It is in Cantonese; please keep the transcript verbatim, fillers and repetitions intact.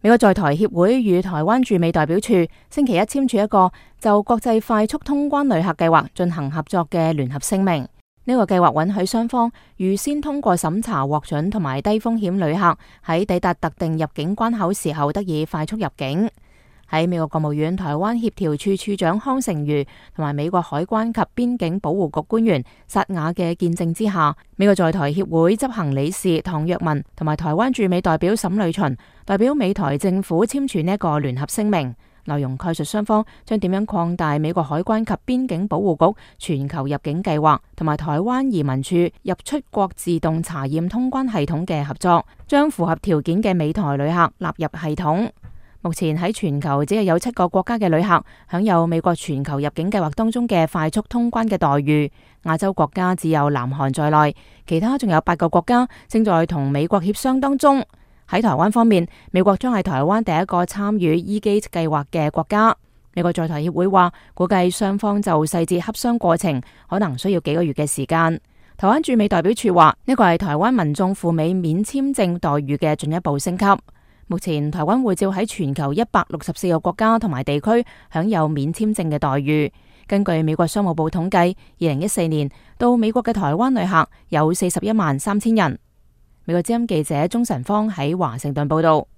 美國在台協會與台灣駐美代表處星期一簽署一個就國際快速通關旅客計劃進行合作嘅聯合聲明。呢個計劃允許雙方預先通過審查獲准同埋低風險旅客喺抵達特定入境關口時候得以快速入境。喺美國國務院台灣協調處處長康成瑜同埋美國海關及邊境保護局官員薩雅嘅見證之下，美國在台協會執行理事唐若文同埋台灣駐美代表沈呂巡代表美台政府簽署呢一個聯合聲明，內容概述雙方將點樣擴大美國海關及邊境保護局全球入境計劃同埋台灣移民處入出國自動查驗通關系統嘅合作，將符合條件嘅美台旅客納入系統。目前喺全球只係有七個國家嘅旅客享有美國全球入境計劃當中嘅快速通關嘅待遇，亞洲國家只有南韓在內，其他仲有八個國家正在同美國協商當中。喺台灣方面，美國將係台灣第一個參與 E-Gate 計劃嘅國家。美國在台協會話，估計雙方就細節洽商過程可能需要幾個月嘅時間。台灣駐美代表處話，呢個係台灣民眾赴美免簽證待遇嘅進一步升級。目前台灣護照喺全球一百六十四個國家同埋地區享有免簽證嘅待遇。根據美國商務部統計，二零一四年到美國嘅台灣旅客有四十一萬三千人。美國之音記者鍾晨芳喺華盛頓報道。